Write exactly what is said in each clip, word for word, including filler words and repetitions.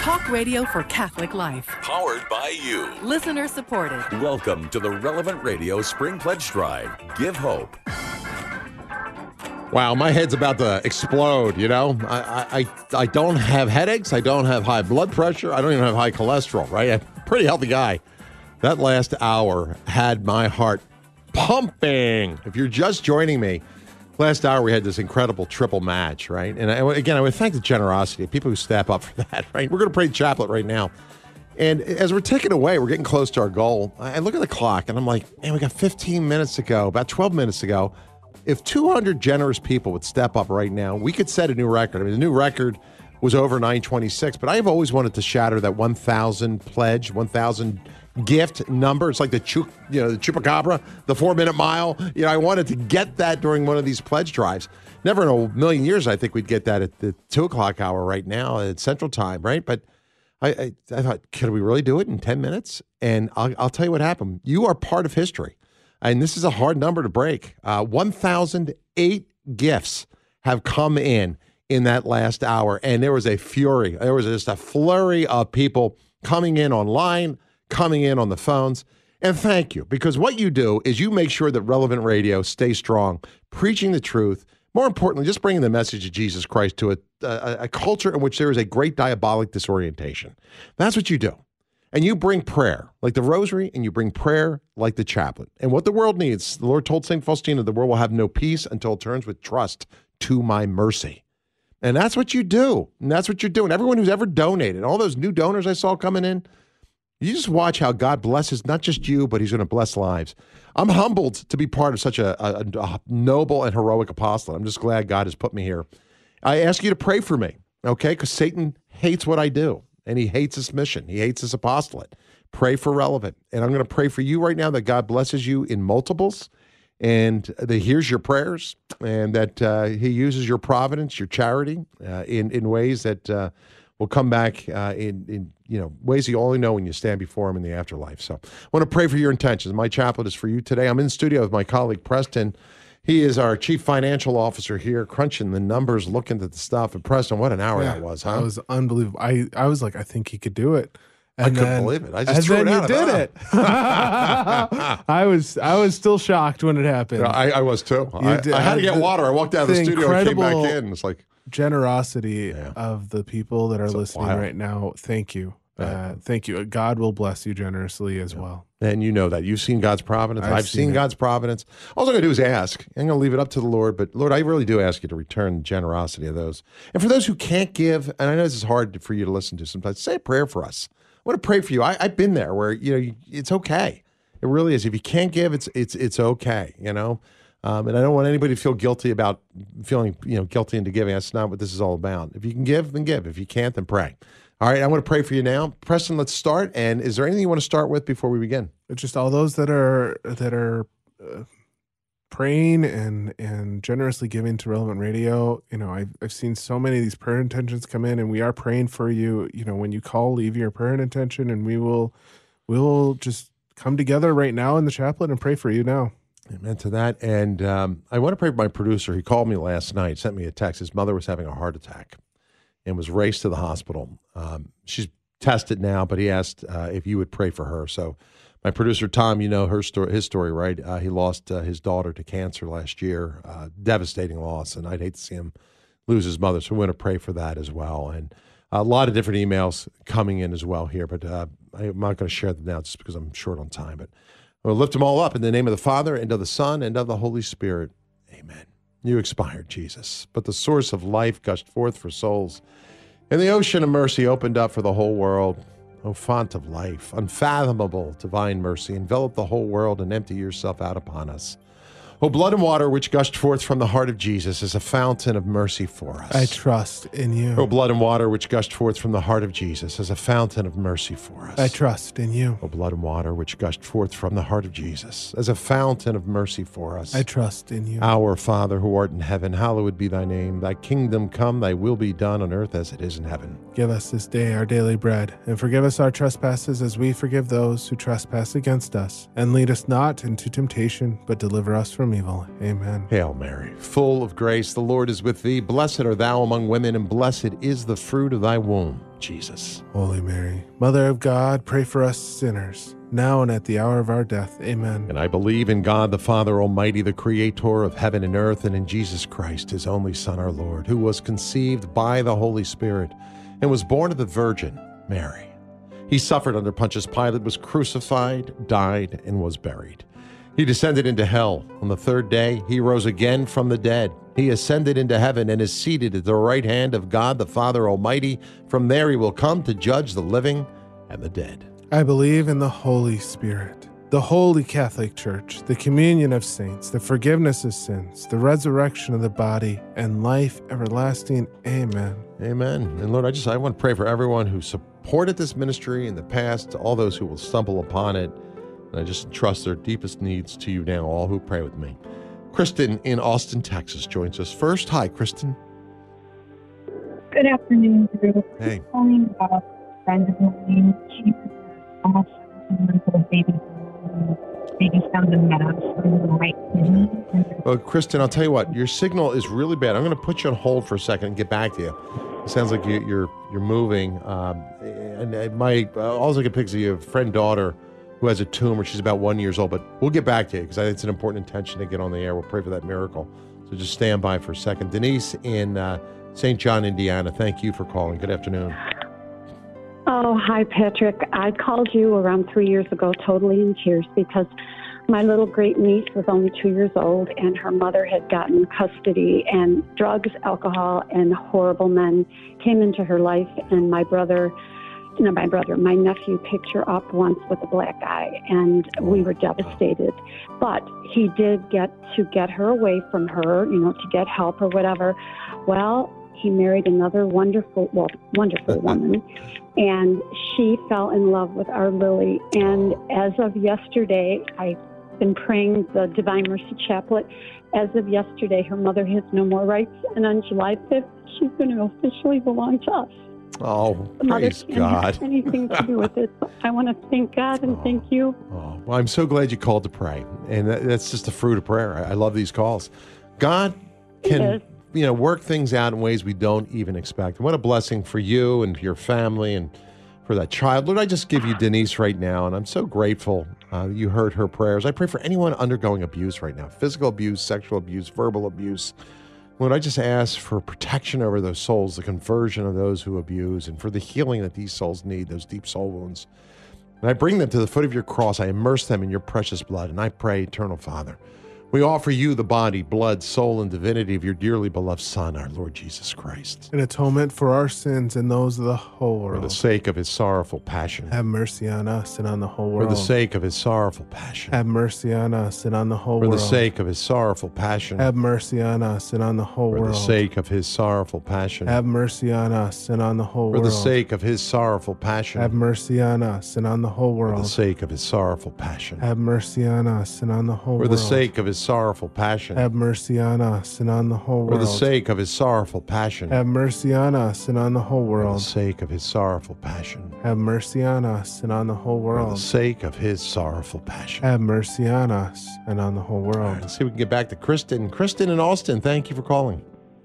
Talk radio for Catholic life. Powered by you. Listener supported. Welcome to the Relevant Radio Spring Pledge Drive. Give hope. Wow, my head's about to explode, you know? I, I, I don't have headaches. I don't have high blood pressure. I don't even have high cholesterol, right? I'm a pretty healthy guy. That last hour had my heart pumping. If you're just joining me, last hour we had this incredible triple match, right? And I, again, I would thank the generosity of people who step up for that, right? We're going to pray the chaplet right now. And as we're taking away, we're getting close to our goal. I look at the clock and I'm like, man, we got fifteen minutes to go, about twelve minutes to go. If two hundred generous people would step up right now, we could set a new record. I mean, the new record was over nine twenty-six, but I've always wanted to shatter that one thousand pledge, one thousand gift number. It's like the chu- you know, the chupacabra, the four-minute mile. You know, I wanted to get that during one of these pledge drives. Never in a million years I think we'd get that at the two o'clock hour right now at Central Time, right? But I, I, I thought, could we really do it in ten minutes? And I'll, I'll tell you what happened. You are part of history. And this is a hard number to break. Uh, one thousand eight gifts have come in in that last hour. And there was a fury. There was just a flurry of people coming in online, coming in on the phones. And thank you, because what you do is you make sure that Relevant Radio stays strong, preaching the truth. More importantly, just bringing the message of Jesus Christ to a, a, a culture in which there is a great diabolic disorientation. That's what you do. And you bring prayer like the rosary, and you bring prayer like the chaplet. And what the world needs, the Lord told Saint Faustina, the world will have no peace until it turns with trust to my mercy. And that's what you do. And that's what you're doing. Everyone who's ever donated, all those new donors I saw coming in, you just watch how God blesses not just you, but he's going to bless lives. I'm humbled to be part of such a, a, a noble and heroic apostolate. I'm just glad God has put me here. I ask you to pray for me, okay? Because Satan hates what I do, and he hates this mission. He hates this apostolate. Pray for Relevant. And I'm going to pray for you right now that God blesses you in multiples, and that he hears your prayers, and that uh, he uses your providence, your charity, uh, in, in ways that uh, will come back uh, in, in you know ways you only know when you stand before him in the afterlife. So I want to pray for your intentions. My chaplet is for you today. I'm in studio with my colleague Preston. He is our chief financial officer here, crunching the numbers, looking at the stuff. And Preston, what an hour yeah, that was, huh? That was unbelievable. I, I was like, I think he could do it. And I couldn't then, believe it. I just threw and it then out. You did it. I was I was still shocked when it happened. Yeah, I, I was too. I, I had to get water. I walked out of the, the studio and came back in. It's like generosity yeah. of the people that are it's listening right now. Thank you. Uh, thank you. God will bless you generously as yeah. well. And you know that. You've seen God's providence. I've, I've seen, seen God's providence. All I'm going to do is ask. I'm going to leave it up to the Lord. But Lord, I really do ask you to return the generosity of those. And for those who can't give, and I know this is hard for you to listen to sometimes, say a prayer for us. I want to pray for you. I, I've been there where, you know, you, it's okay. It really is. If you can't give, it's it's it's okay, you know. Um, and I don't want anybody to feel guilty about feeling, you know, guilty into giving. That's not what this is all about. If you can give, then give. If you can't, then pray. All right, I want to pray for you now. Preston, let's start. And is there anything you want to start with before we begin? Just all those that are that are uh, praying and and generously giving to Relevant Radio. You know, I've, I've seen so many of these prayer intentions come in, and we are praying for you. You know, when you call, leave your prayer intention, and we will we will just come together right now in the chaplet and pray for you now. Amen to that. And um, I want to pray for my producer. He called me last night, sent me a text. His mother was having a heart attack and was raced to the hospital. Um, she's tested now, but he asked uh, if you would pray for her. So my producer, Tom, you know her story, his story, right? Uh, he lost uh, his daughter to cancer last year. Uh, devastating loss, and I'd hate to see him lose his mother. So we want to pray for that as well. And a lot of different emails coming in as well here, but uh, I'm not going to share them now just because I'm short on time. But we'll lift them all up in the name of the Father, and of the Son, and of the Holy Spirit. Amen. You expired, Jesus, but the source of life gushed forth for souls, and the ocean of mercy opened up for the whole world. O font of life, unfathomable divine mercy, envelop the whole world and empty yourself out upon us. O blood and water which gushed forth from the heart of Jesus is a fountain of mercy for us. I trust in you. O blood and water which gushed forth from the heart of Jesus is a fountain of mercy for us. I trust in you. O blood and water which gushed forth from the heart of Jesus as a fountain of mercy for us. I trust in you. Our Father who art in heaven, hallowed be thy name. Thy kingdom come, thy will be done on earth as it is in heaven. Give us this day our daily bread, and forgive us our trespasses as we forgive those who trespass against us. And lead us not into temptation, but deliver us from evil. Amen. Hail Mary, full of grace, the Lord is with thee. Blessed art thou among women, and blessed is the fruit of thy womb. Jesus. Holy Mary, Mother of God, pray for us sinners, now and at the hour of our death. Amen. And I believe in God the Father Almighty, the creator of heaven and earth, and in Jesus Christ, his only Son, our Lord, who was conceived by the Holy Spirit and was born of the Virgin Mary. He suffered under Pontius Pilate, was crucified, died, and was buried. He descended into hell. On the third day, he rose again from the dead. He ascended into heaven and is seated at the right hand of God the Father Almighty. From there he will come to judge the living and the dead. I believe in the Holy Spirit, the Holy Catholic Church, the communion of saints, the forgiveness of sins, the resurrection of the body, and life everlasting. Amen. Amen. And Lord, I just I want to pray for everyone who supported this ministry in the past, all those who will stumble upon it. And I just trust their deepest needs to you now, all who pray with me. Kristen in Austin, Texas joins us first. Hi, Kristen. Good afternoon, Drew. Hey. I'm calling about a friend of mine. She's almost seventeen months old baby. They just found a mass on the right kidney. Well, Kristen, I'll tell you what, your signal is really bad. I'm going to put you on hold for a second and get back to you. It sounds like you, you're you're moving. Um, and it might, uh, all I can picture you, a friend daughter who has a tumor. She's about one years old, but we'll get back to you because I think it's an important intention to get on the air. We'll pray for that miracle. So just stand by for a second. Denise in uh, Saint John, Indiana, thank you for calling. Good afternoon. Oh, hi, Patrick. I called you around three years ago totally in tears because my little great niece was only two years old and her mother had gotten custody, and drugs, alcohol, and horrible men came into her life. And my brother, no, my brother, my nephew picked her up once with a black eye, and we were devastated. But he did get to get her away from her, you know, to get help or whatever. Well, he married another wonderful, well, wonderful woman, and she fell in love with our Lily. And as of yesterday, I've been praying the Divine Mercy Chaplet. As of yesterday, her mother has no more rights, and on July fifth, she's going to officially belong to us. Oh, The mother praise can't God. have anything to do with it. So I want to thank God and Oh. thank you. Oh, well, I'm so glad you called to pray. And that, that's just the fruit of prayer. I, I love these calls. God can, Yes. you know, work things out in ways we don't even expect. And what a blessing for you and your family and for that child. Lord, I just give you Denise right now, and I'm so grateful uh, you heard her prayers. I pray for anyone undergoing abuse right now, physical abuse, sexual abuse, verbal abuse. Lord, I just ask for protection over those souls, the conversion of those who abuse, and for the healing that these souls need, those deep soul wounds. And I bring them to the foot of your cross. I immerse them in your precious blood, and I pray, Eternal Father, we offer you the body, blood, soul, and divinity of your dearly beloved Son, our Lord Jesus Christ. An atonement for our sins and those of the whole For world. the sake of his sorrowful passion. Have mercy on us and on the whole For world. the sake of his sorrowful passion. Have mercy on us and on the whole For world. the sake of his sorrowful passion. Have mercy on us and on the whole For world. the sake of his sorrowful passion. Have mercy on us and on the whole For world. the sake of his sorrowful passion. Have mercy on us and on the whole For the world. sake of his sorrowful passion. Have mercy on us and on the whole For world. the sake of his sorrowful passion. Have mercy on us and on the whole For world. the sake of his sorrowful passion. Have mercy on us and on the whole For the world. sake of his sorrowful passion. Have mercy on us and on the whole For the world. sake of his sorrowful passion. Have mercy on us and on the whole All right, world. let's see if we can get back to Kristen. Kristen in Austin, thank you for calling.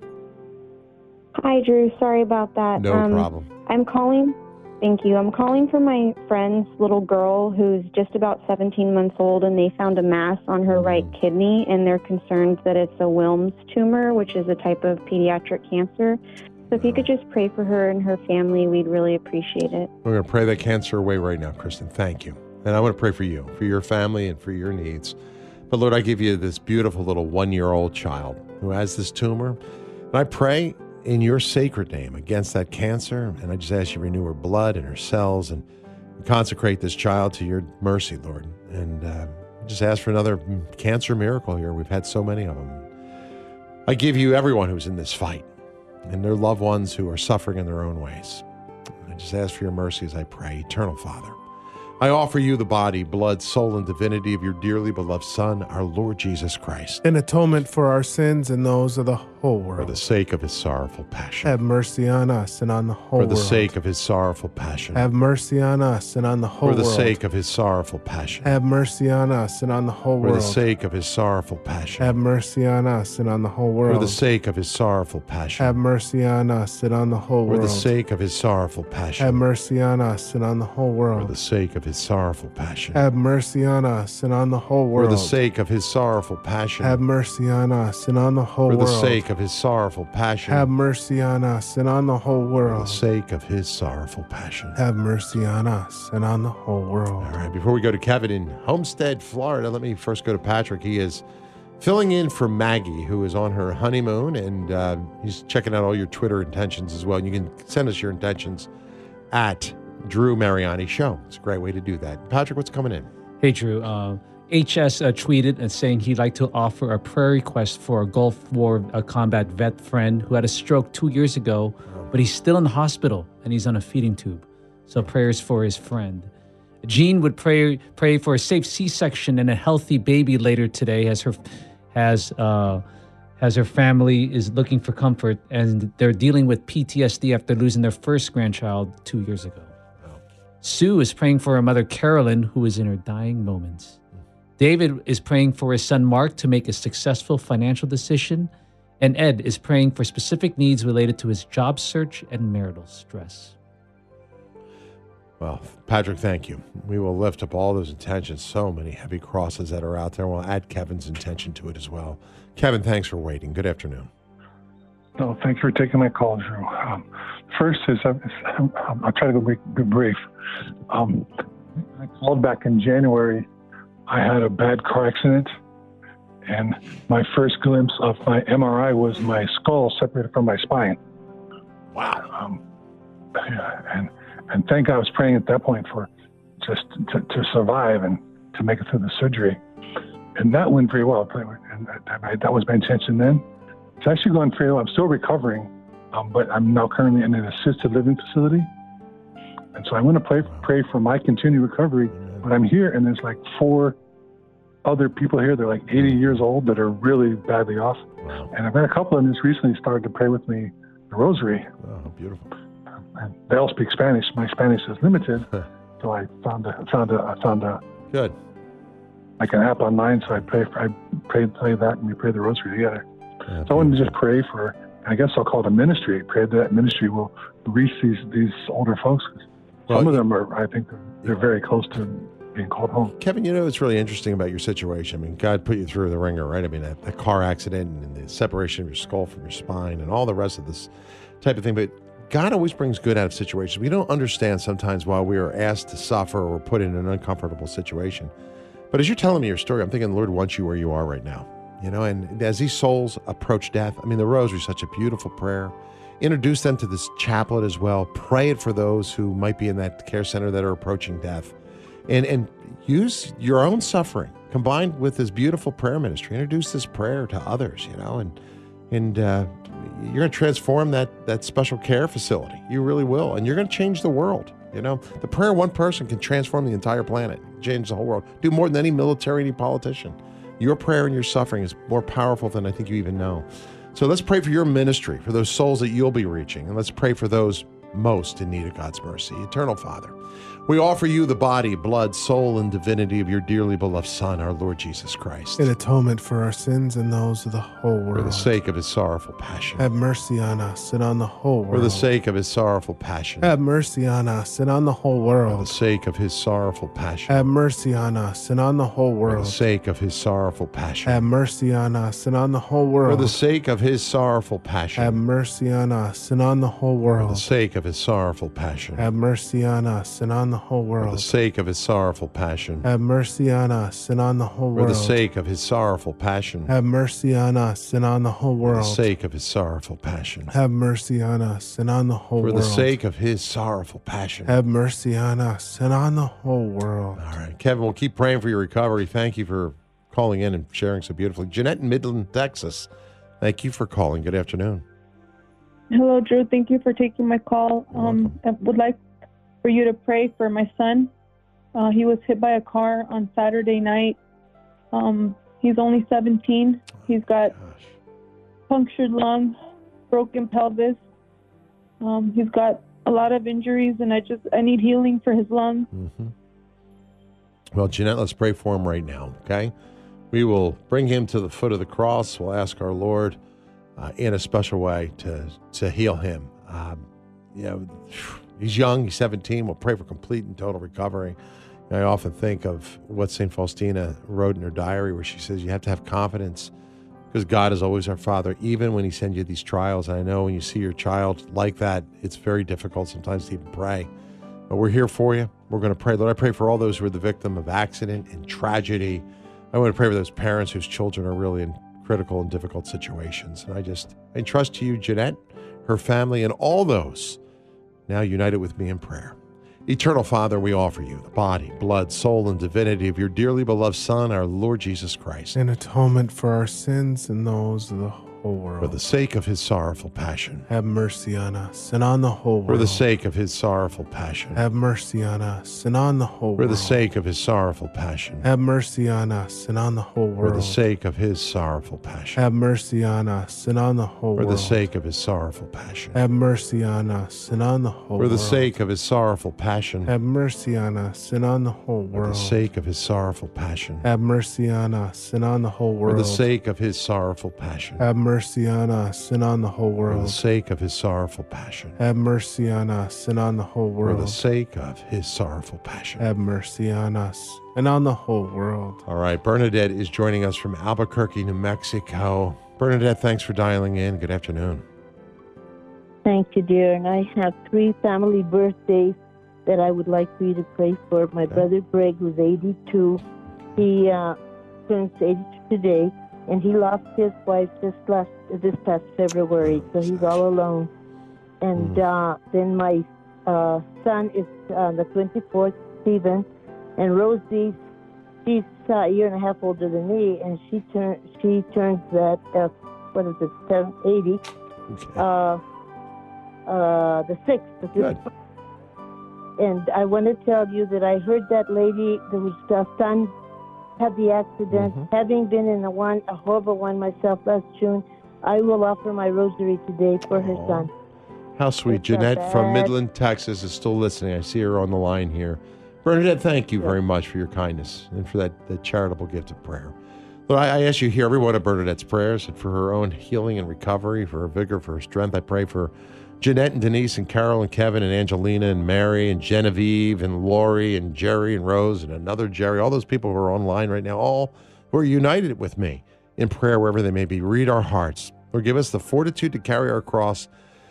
Hi, Drew. Sorry about that. No Um, problem. I'm calling. Thank you. I'm calling for my friend's little girl who's just about seventeen months old, and they found a mass on her right kidney, and they're concerned that it's a Wilms tumor, which is a type of pediatric cancer. So if you could just pray for her and her family, we'd really appreciate it. We're going to pray that cancer away right now, Kristen. Thank you. And I want to pray for you, for your family, and for your needs. But Lord, I give you this beautiful little one-year-old child who has this tumor. And I pray in your sacred name against that cancer. And I just ask you to renew her blood and her cells and consecrate this child to your mercy, Lord. And uh, just ask for another cancer miracle here. We've had so many of them. I give you everyone who's in this fight and their loved ones who are suffering in their own ways. I just ask for your mercy as I pray. Eternal Father, I offer you the body, blood, soul, and divinity of your dearly beloved Son, our Lord Jesus Christ. An atonement for our sins and those of the whole For world. the sake of his sorrowful passion. Have mercy on us and on the whole For the world. sake of his sorrowful passion. Have mercy on us and on the whole For the world. sake of his sorrowful passion. Have mercy on us and on the whole For world. the sake of his sorrowful passion. Have mercy on us and on the whole world. For the sake of his sorrowful passion. Have mercy on us and on the whole For world. the sake of his sorrowful passion. Have mercy on us and on the whole For world. the sake of his sorrowful passion. Have mercy on us and on the whole For world. the sake of his sorrowful passion. Have mercy on us and on the whole For the world. sake of his sorrowful passion. Have mercy on us and on the whole For the world. sake of his sorrowful passion. Have mercy on us and on the whole world. All right, before we go to Kevin in Homestead, Florida, let me first go to Patrick. He is filling in for Maggie, who is on her honeymoon, and uh, he's checking out all your Twitter intentions as well. And you can send us your intentions at Drew Mariani Show. It's a great way to do that. Patrick, what's coming in? Hey, Drew. Uh, H S uh, tweeted and saying he'd like to offer a prayer request for a Gulf War uh, combat vet friend who had a stroke two years ago, but he's still in the hospital and he's on a feeding tube. So prayers for his friend. Jean would pray pray for a safe C-section and a healthy baby later today, as her has uh, as her family is looking for comfort and they're dealing with P T S D after losing their first grandchild two years ago. Sue is praying for her mother Carolyn, who is in her dying moments. David is praying for his son Mark to make a successful financial decision, and Ed is praying for specific needs related to his job search and marital stress. Well, Patrick, thank you. We will lift up all those intentions. So many heavy crosses that are out there. We'll add Kevin's intention to it as well. Kevin, thanks for waiting. Good afternoon. No, thanks for taking my call, Drew. Um, first is, uh, is um, I'll try to go be, be brief. Um, I called back in January. I had a bad car accident, and my first glimpse of my M R I was my skull separated from my spine. Wow. Um, yeah, and and thank God I was praying at that point for just to, to survive and to make it through the surgery, and that went very well. And that, that was my intention then. It's actually going very well. I'm still recovering, um, but I'm now currently in an assisted living facility. And so I want to pray, pray for my continued recovery. But I'm here, and there's like four other people here. They're like eighty years old that are really badly off. Wow. And I've had a couple of them just recently started to pray with me the rosary. Oh, beautiful. And they all speak Spanish. My Spanish is limited, so I found a, found a, I found a Good. like an app online. So I pray, I pray, play that, and we pray the rosary together. Yeah, So I wanted to just pray for, I guess I'll call it a ministry. Pray that that ministry will reach these these older folks. Some Well, of them are, I think, they're, they're very close to being called home. Kevin, you know what's really interesting about your situation? I mean, God put you through the ringer, right? I mean, that, that car accident and the separation of your skull from your spine and all the rest of this type of thing. But God always brings good out of situations. We don't understand sometimes why we are asked to suffer or put in an uncomfortable situation. But as you're telling me your story, I'm thinking the Lord wants you where you are right now. You know, and as these souls approach death, I mean, the rosary is such a beautiful prayer. Introduce them to this chaplet as well. Pray it for those who might be in that care center that are approaching death. And and use your own suffering combined with this beautiful prayer ministry. Introduce this prayer to others, you know, and and uh, you're going to transform that that special care facility. You really will. And you're going to change the world. You know, the prayer of one person can transform the entire planet, change the whole world, do more than any military, any politician. Your prayer and your suffering is more powerful than I think you even know. So let's pray for your ministry, for those souls that you'll be reaching, and let's pray for those most in need of God's mercy. Eternal Father, we offer you the body, blood, soul, and divinity of your dearly beloved Son, our Lord Jesus Christ. In atonement for our sins and those of the whole world. For the sake of his sorrowful passion. Have mercy on us and on the whole world. For the sake of his sorrowful passion. Have mercy on us and on the whole For world. the sake of his sorrowful passion. Have mercy on us and on the whole For world. the sake of his sorrowful passion. Have mercy on us and on the whole For world. the sake of his sorrowful passion. Have mercy on us and on the whole For the world. sake of his sorrowful passion. Have mercy on us and on the whole For world. the sake of his sorrowful passion. Have mercy on us and on the whole For world. the sake of his sorrowful passion. Have mercy on us and on the whole For the world. sake of his sorrowful passion. Have mercy on us and on the whole For world. the sake of his sorrowful passion. Have mercy on us and on the whole world. All right, Kevin, we'll keep praying for your recovery. Thank you for calling in and sharing so beautifully. Jeanette in Midland, Texas, thank you for calling. Good afternoon. Hello, Drew. Thank you for taking my call. You're Um, I would like for you to pray for my son. Uh, he was hit by a car on Saturday night. Um, he's only seventeen. He's got Gosh. punctured lung, broken pelvis. Um, he's got a lot of injuries, and I just I need healing for his lungs. Mm-hmm. Well, Jeanette, let's pray for him right now, okay? We will bring him to the foot of the cross. We'll ask our Lord uh, in a special way to, to heal him. Um, you know, he's young, he's seventeen. We'll pray for complete and total recovery. I often think of what Saint Faustina wrote in her diary, where she says you have to have confidence because God is always our Father, even when he sends you these trials. And I know when you see your child like that, it's very difficult sometimes to even pray. But we're here for you. We're going to pray. Lord, I pray for all those who are the victim of accident and tragedy. I want to pray for those parents whose children are really in critical and difficult situations. And I just I entrust to you, Jeanette, her family, and all those now united with me in prayer. Eternal Father, we offer you the body, blood, soul, and divinity of your dearly beloved Son, our Lord Jesus Christ. In atonement for our sins and those of the whole world. For the sake of his sorrowful passion. Have mercy on us and on the whole world. For the sake of his sorrowful passion. Have mercy on us and on the whole For world. the sake of his sorrowful passion. Have mercy on us and on the whole world. For the sake of his sorrowful passion. Have mercy on us and on the whole For world. the sake of his sorrowful passion. Have mercy on us and on the whole For the world. sake of his sorrowful passion. Have mercy on us and on the whole For world. the sake of his sorrowful passion. Have mercy on us and on the whole world. For the sake of his sorrowful passion. Have mercy on us and on the whole For world. the sake of his sorrowful passion. Have mercy on us and on the whole For world. the sake of his sorrowful passion. Have mercy on us and on the whole world. All right, Bernadette is joining us from Albuquerque, New Mexico. Bernadette, thanks for dialing in. Good afternoon. Thank you, dear. And I have three family birthdays that I would like for you to pray for. My Okay. brother Greg, who's eighty-two, he uh, turns eighty-two today, and he lost his wife just last this past February, so he's all alone. And uh, then my uh, son is uh, the twenty-fourth, Stephen, and Rosie, she's uh, a year and a half older than me, and she turns she turns that uh, what is it, seven, eighty. Okay. Uh, uh, the sixth. The Good. And I want to tell you that I heard that lady whose uh, son had the accident. Mm-hmm. Having been in a one, a horrible one myself last June, I will offer my rosary today for her Aw. son. How sweet. It's not Jeanette from bad. Midland, Texas is still listening. I see her on the line here. Bernadette, thank you very much for your kindness and for that, that charitable gift of prayer. Lord, I, I ask you to hear every one of Bernadette's prayers and for her own healing and recovery, for her vigor, for her strength. I pray for Jeanette and Denise and Carol and Kevin and Angelina and Mary and Genevieve and Lori and Jerry and Rose and another Jerry, all those people who are online right now, all who are united with me in prayer wherever they may be. Read our hearts. Lord, give us the fortitude to carry our cross,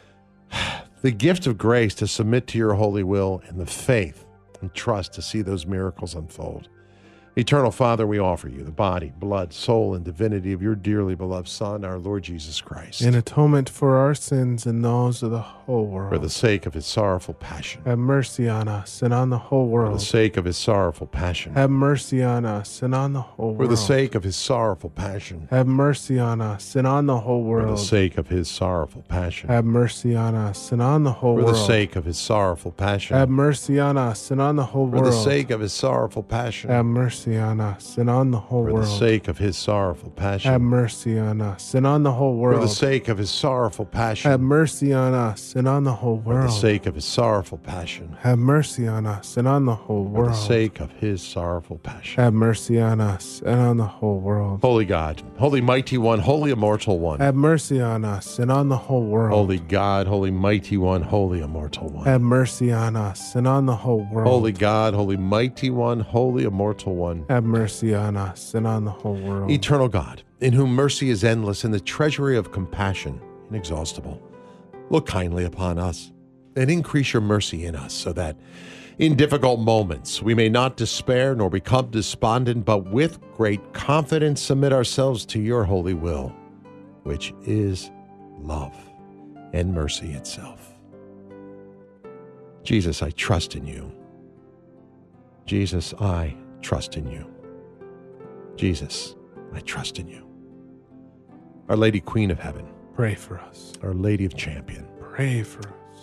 the gift of grace to submit to your holy will, and the faith and trust to see those miracles unfold. Eternal Father, we offer you the body, blood, soul, and divinity of your dearly beloved Son, our Lord Jesus Christ. In atonement for our sins and those of the whole world. For the sake of his sorrowful passion. Have mercy on us and on the whole For world. the sake of his sorrowful passion. Have mercy on us and on the whole For world. the sake of his sorrowful passion. Have mercy on us and on the whole For world. the sake of his sorrowful passion. Have mercy on us and on the whole For world. the sake of his sorrowful passion. Have mercy on us and on the whole For world. the sake of his sorrowful passion. Have mercy on us and on the whole For world. the sake of his sorrowful passion. Have mercy on us and on the whole For world. the sake of his sorrowful passion. Have mercy on us and on the whole For the world. sake of his sorrowful passion. Have mercy on us and on the whole For world. the sake of his sorrowful passion. Have mercy on us and on the whole world. Holy God, holy mighty one, holy immortal one. Have mercy on us and on the whole world. Holy God, holy mighty one, holy immortal one. Have mercy on us and on the whole world. Holy God, holy mighty one, holy immortal one. Have mercy on us and on the whole world. Eternal God, in whom mercy is endless and the treasury of compassion inexhaustible, look kindly upon us and increase your mercy in us, so that in difficult moments we may not despair nor become despondent, but with great confidence submit ourselves to your holy will, which is love and mercy itself. Jesus, I trust in you. Jesus, I trust in you. Jesus, I trust in you. Our Lady Queen of Heaven, Pray for us. Our Lady of Champion, Pray for us. our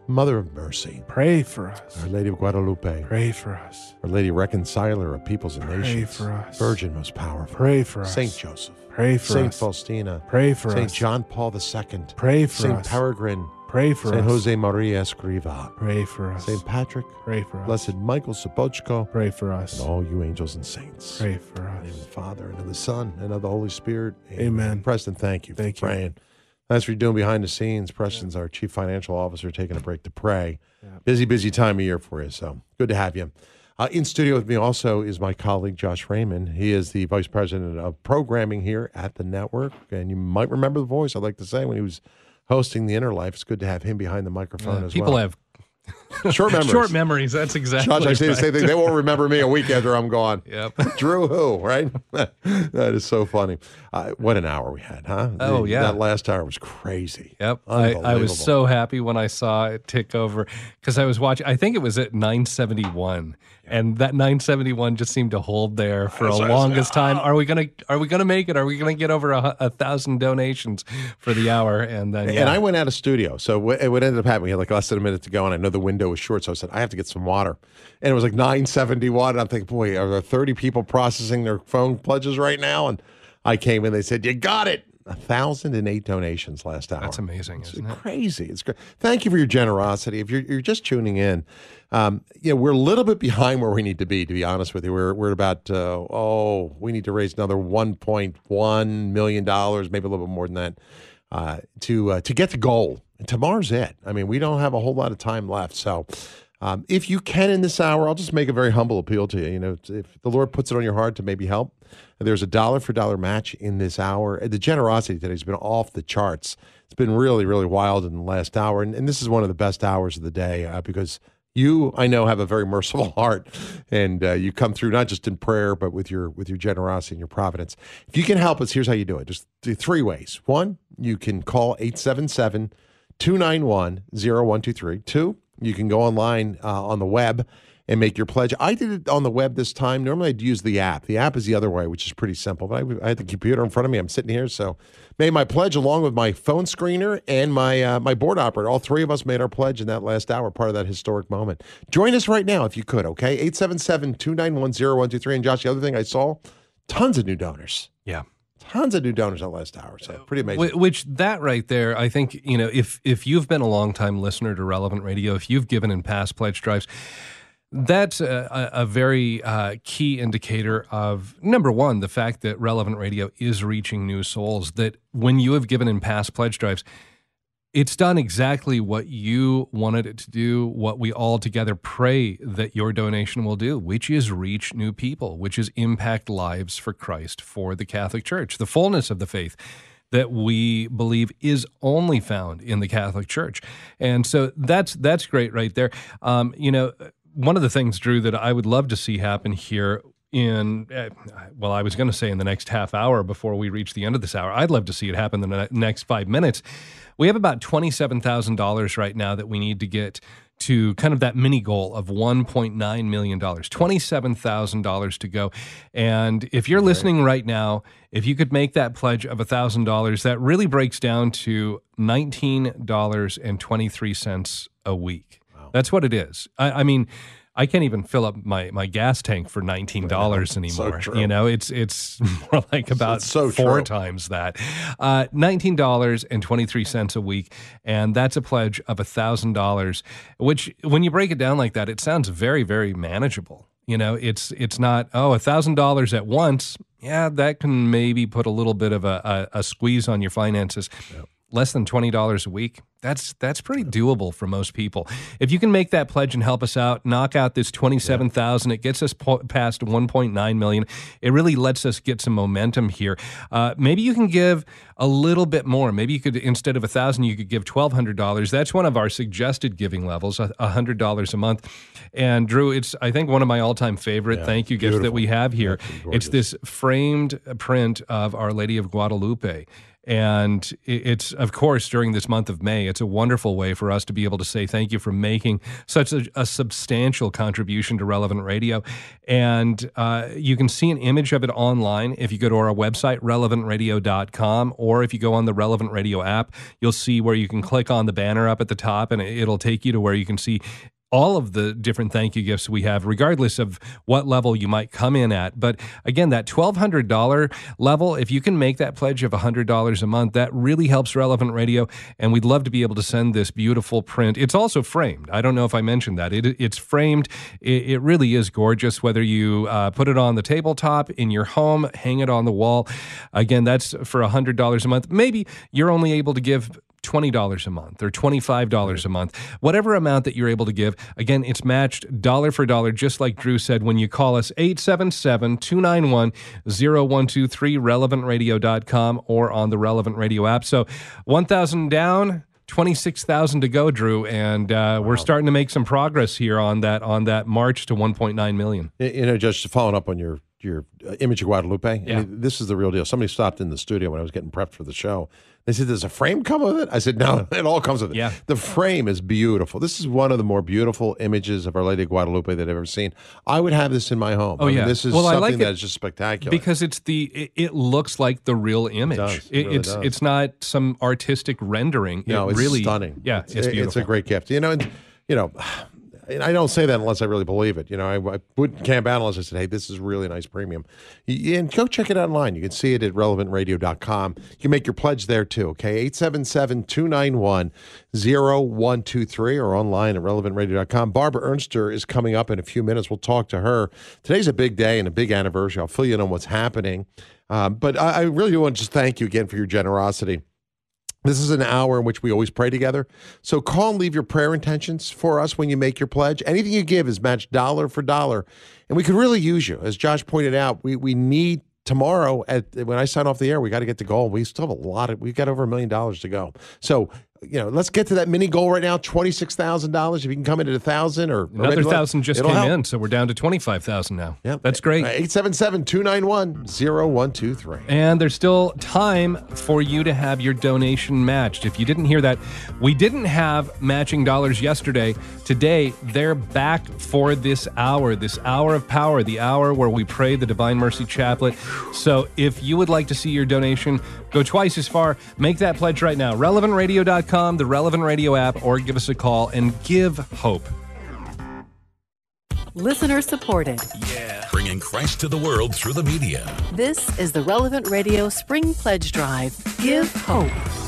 Mother of Mercy, pray for us. Our Lady of Guadalupe, pray for us. Our Lady Reconciler of Peoples and Pray Nations, for us. Virgin Most Powerful, Pray for us. Saint Joseph, Pray for Saint us. Faustina, Pray for Saint us. John Paul the Second, Pray for Saint us. Peregrine, Pray for Saint us. Jose Maria Escriva, Pray for us. Saint Patrick, Pray for us. Blessed Michael Sopochko, Pray for us. and all you angels and saints. Pray for In the name of us. the Father, and of the Son, and of the Holy Spirit. Amen. Preston, thank you for Thank you. praying. Thanks for doing behind the scenes. Preston's our chief financial officer, taking a break to pray. Yeah. Busy, busy time of year for you, so good to have you. Uh, in studio with me also is my colleague, Josh Raymond. He is the vice president of programming here at the network, and you might remember the voice, I'd like to say, when he was hosting The Inner Life. It's good to have him behind the microphone Uh, as people well. have Short memories. Short memories. That's exactly Josh, I say the right. same thing. They won't remember me a week after I'm gone. Yep. Drew who, right? That is so funny. Uh, what an hour we had, huh? Oh, The- yeah. That last hour was crazy. Yep. I, I Unbelievable. was so happy when I saw it tick over because I was watching, I think it was at nine seventy-one. And that nine seventy-one just seemed to hold there for a So I was longest like, time. Are we gonna Are we gonna make it? Are we gonna get over a, a thousand donations for the hour? And then yeah. And I went out of studio. So what, what ended up happening, we had like less than a minute to go, and I know the window was short, so I said, I have to get some water. And it was like nine seventy-one. And I'm thinking, boy, are there thirty people processing their phone pledges right now? And I came in, they said, you got it. A thousand and eight donations last hour. That's amazing, It's isn't it? crazy. It's great. Thank you for your generosity. If you're, you're just tuning in, um, you know, we're a little bit behind where we need to be, to be honest with you. We're, we're about, uh, oh, we need to raise another one point one million dollars, maybe a little bit more than that, uh, to, uh, to get the goal. And tomorrow's it. I mean, we don't have a whole lot of time left. So um, if you can in this hour, I'll just make a very humble appeal to you. You know, if the Lord puts it on your heart to maybe help, there's a dollar for dollar match in this hour. The generosity today has been off the charts. It's been really, really wild in the last hour. And, and this is one of the best hours of the day uh, because you, I know, have a very merciful heart. And uh, you come through not just in prayer, but with your with your generosity and your providence. If you can help us, here's how you do it. Just do three ways. One, you can call eight seven seven, two nine one, zero one two three. Two, you can go online uh, on the web and make your pledge. I did it on the web this time. Normally I'd use the app. The app is the other way, which is pretty simple. But I, I had the computer in front of me. I'm sitting here, so made my pledge along with my phone screener and my uh, my board operator. All three of us made our pledge in that last hour, part of that historic moment. Join us right now if you could, okay? eight seven seven, two nine one, zero one two three. And Josh, the other thing I saw, tons of new donors. Yeah. Tons of new donors that last hour. So pretty amazing. Wh- Which that right there, I think, you know, if if you've been a longtime listener to Relevant Radio, if you've given in past pledge drives, that's a, a very uh, key indicator of, number one, the fact that Relevant Radio is reaching new souls, that when you have given in past pledge drives, it's done exactly what you wanted it to do, what we all together pray that your donation will do, which is reach new people, which is impact lives for Christ, for the Catholic Church, the fullness of the faith that we believe is only found in the Catholic Church. And so that's that's great right there. Um, you know, one of the things, Drew, that I would love to see happen here in, uh, well, I was going to say in the next half hour before we reach the end of this hour, I'd love to see it happen in the ne- next five minutes. We have about twenty-seven thousand dollars right now that we need to get to kind of that mini goal of one point nine million dollars, twenty-seven thousand dollars to go. And if you're listening right now, if you could make that pledge of one thousand dollars, that really breaks down to nineteen dollars and twenty-three cents a week. Wow. That's what it is. I, I mean, I can't even fill up my, my gas tank for nineteen dollars anymore. So true. You know, it's it's more like about It's so four true. times that. Uh, nineteen dollars and twenty-three cents a week, and that's a pledge of one thousand dollars, which when you break it down like that, it sounds very, very manageable. You know, it's it's not, oh, one thousand dollars at once. Yeah, that can maybe put a little bit of a, a, a squeeze on your finances. Yep. Less than twenty dollars a week, that's that's pretty doable for most people. If you can make that pledge and help us out, knock out this twenty-seven thousand, it gets us po- past one point nine million. It really lets us get some momentum here. Uh, maybe you can give a little bit more. Maybe you could, instead of one thousand, you could give twelve hundred dollars. That's one of our suggested giving levels, one hundred dollars a month. And Drew, it's, I think, one of my all-time favorite Yeah, thank you gifts that beautiful. we have here. Absolutely It's this framed print of Our Lady of Guadalupe. And it- it's, of course, during this month of May, it's a wonderful way for us to be able to say thank you for making such a, a substantial contribution to Relevant Radio. And uh, you can see an image of it online if you go to our website, relevant radio dot com, or if you go on the Relevant Radio app, you'll see where you can click on the banner up at the top, and it'll take you to where you can see all of the different thank you gifts we have, regardless of what level you might come in at. But again, that twelve hundred dollars level, if you can make that pledge of one hundred dollars a month, that really helps Relevant Radio, and we'd love to be able to send this beautiful print. It's also framed. I don't know if I mentioned that. It, it's framed. It, it really is gorgeous, whether you uh, put it on the tabletop, in your home, hang it on the wall. Again, that's for one hundred dollars a month. Maybe you're only able to give twenty dollars a month or twenty-five dollars a month, whatever amount that you're able to give. Again, it's matched dollar for dollar, just like Drew said, when you call us eight seven seven, two nine one, zero one two three, relevant radio dot com, or on the Relevant Radio app. So one thousand down, twenty-six thousand to go, Drew, and uh, wow. we're starting to make some progress here on that on that march to one point nine million. You know, just following up on your your image of Guadalupe, yeah. I mean, this is the real deal. Somebody stopped in the studio when I was getting prepped for the show. They said, does a frame come with it? I said, no, it all comes with it. Yeah. The frame is beautiful. This is one of the more beautiful images of Our Lady of Guadalupe that I've ever seen. I would have this in my home. Oh, I mean, yeah. this is well, something I like that it is just spectacular. because it's the it, it looks like the real image. It does. It really it's does. it's not some artistic rendering. No, it it's really, stunning. Yeah, it's, it's beautiful. It's a great gift. You know, and, you know, and I don't say that unless I really believe it. You know, I, I put Camp Analyst, I said, hey, this is really nice premium. You, and go check it out online. You can see it at relevant radio dot com. You can make your pledge there too, okay? eight seven seven, two nine one, zero one two three or online at relevant radio dot com. Barbara Ernster is coming up in a few minutes. We'll talk to her. Today's a big day and a big anniversary. I'll fill you in on what's happening. Um, but I, I really do want to just thank you again for your generosity. This is an hour in which we always pray together. So call and leave your prayer intentions for us when you make your pledge. Anything you give is matched dollar for dollar. And we could really use you. As Josh pointed out, we, we need tomorrow, at when I sign off the air, we got to get the goal. We still have a lot of, we've got over a million dollars to go. So, you know, let's get to that mini goal right now, twenty-six thousand dollars. If you can come in at one thousand dollars or Another one thousand just came help. in, so we're down to twenty-five thousand now. Yeah, That's great. eight seven seven, two nine one, zero one two three. And there's still time for you to have your donation matched. If you didn't hear that, we didn't have matching dollars yesterday. Today, they're back for this hour, this hour of power, the hour where we pray the Divine Mercy Chaplet. So if you would like to see your donation go twice as far, make that pledge right now. relevant radio dot com, the Relevant Radio app, or give us a call and give hope. Listener supported. Yeah. Bringing Christ to the world through the media. This is the Relevant Radio Spring Pledge Drive. Give hope.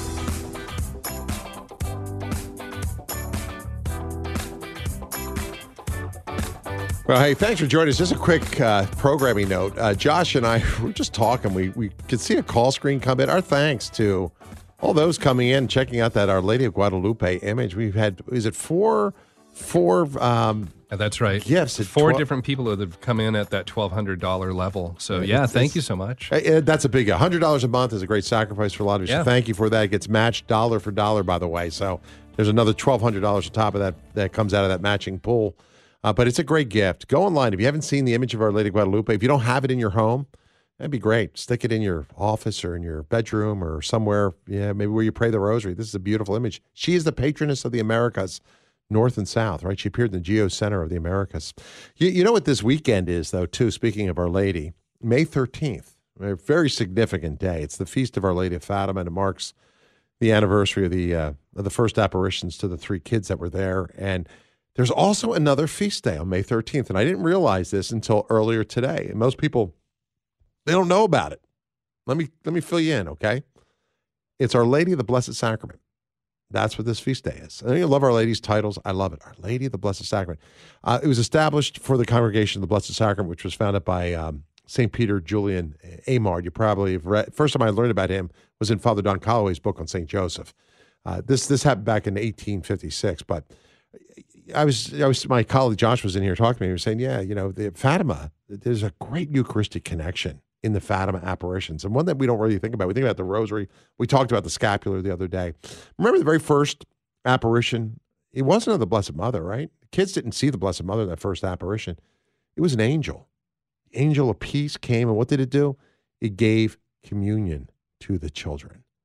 Well, hey, thanks for joining us. Just a quick uh, programming note. Uh, Josh and I were just talking. We we could see a call screen come in. Our thanks to all those coming in, checking out that Our Lady of Guadalupe image. We've had, is it four, four um, That's right. gifts? at Four twelve different people that have come in at that twelve hundred dollars level. So, Right. yeah, It's- thank it's- you so much. Uh, uh, That's a big, one hundred dollars a month is a great sacrifice for a lot of you. Yeah. So thank you for that. It gets matched dollar for dollar, by the way. So there's another twelve hundred dollars on top of that that comes out of that matching pool. Uh, but it's a great gift. Go online. If you haven't seen the image of Our Lady of Guadalupe, if you don't have it in your home, that'd be great. Stick it in your office or in your bedroom or somewhere, yeah, maybe where you pray the rosary. This is a beautiful image. She is the patroness of the Americas, North and South, right? She appeared in the Geo Center of the Americas. You, you know what this weekend is, though, too, speaking of Our Lady? May thirteenth, a very significant day. It's the Feast of Our Lady of Fatima, and it marks the anniversary of the, uh, of the first apparitions to the three kids that were there. And there's also another feast day on May thirteenth, and I didn't realize this until earlier today. And most people, they don't know about it. Let me let me fill you in, okay? It's Our Lady of the Blessed Sacrament. That's what this feast day is. I love Our Lady's titles. I love it. Our Lady of the Blessed Sacrament. Uh, it was established for the Congregation of the Blessed Sacrament, which was founded by um, Saint Peter Julian Amard. You probably have read. First time I learned about him was in Father Don Calloway's book on Saint Joseph. Uh, this this happened back in eighteen fifty-six, but I was, I was, my colleague Josh was in here talking to me. He was saying, yeah, you know, the Fatima, there's a great Eucharistic connection in the Fatima apparitions, and one that we don't really think about. We think about the rosary. We talked about the scapular the other day. Remember the very first apparition? It wasn't of the Blessed Mother, right? Kids didn't see the Blessed Mother in that first apparition. It was an angel. The angel of peace came, and what did it do? It gave communion to the children.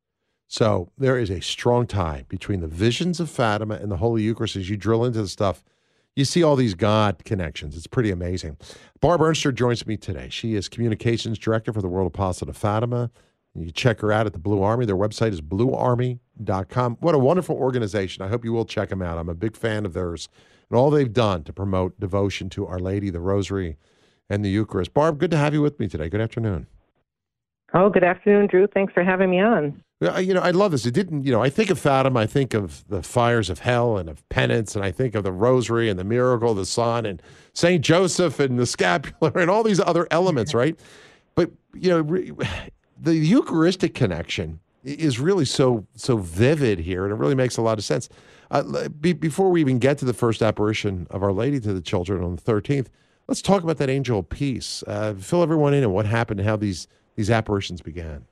So there is a strong tie between the visions of Fatima and the Holy Eucharist. As you drill into the stuff, you see all these God connections. It's pretty amazing. Barb Ernster joins me today. She is Communications Director for the World Apostolate of Fatima. You can check her out at the Blue Army. Their website is blue army dot com. What a wonderful organization. I hope you will check them out. I'm a big fan of theirs and all they've done to promote devotion to Our Lady, the Rosary, and the Eucharist. Barb, good to have you with me today. Good afternoon. Oh, good afternoon, Drew. Thanks for having me on. Yeah, you know, I love this. It didn't, you know, I think of Fatima, I think of the fires of hell and of penance, and I think of the Rosary and the miracle of the sun and Saint Joseph and the scapular and all these other elements, right? But, you know, re- the Eucharistic connection is really so so vivid here, and it really makes a lot of sense. Uh, be, before we even get to the first apparition of Our Lady to the children on the thirteenth, let's talk about that angel of peace. Uh, fill everyone in on what happened and how these, these apparitions began.